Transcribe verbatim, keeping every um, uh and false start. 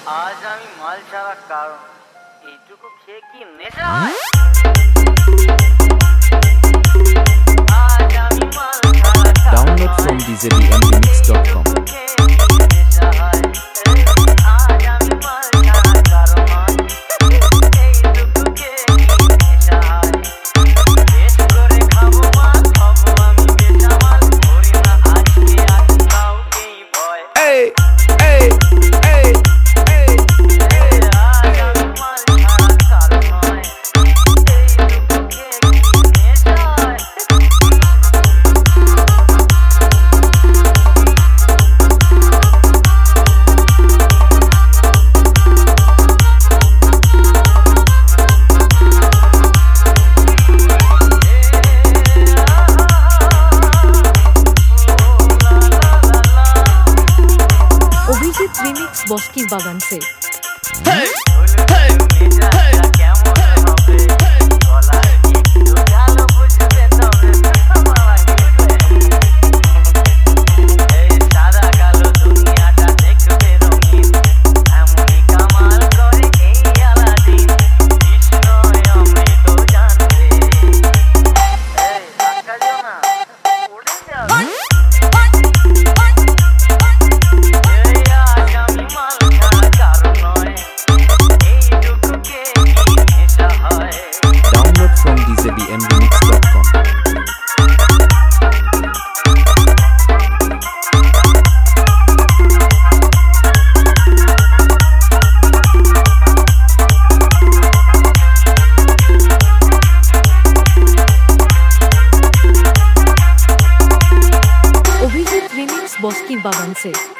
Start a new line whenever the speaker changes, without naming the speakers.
আজ আমি মাল ছাড়া কারণ এইটুকু খেয়ে কি নেশা হয়? আজ আমি মাল ছাড়া
Download from d z b m remix dot com.
Remix boss की बागान से बॉस की बागान से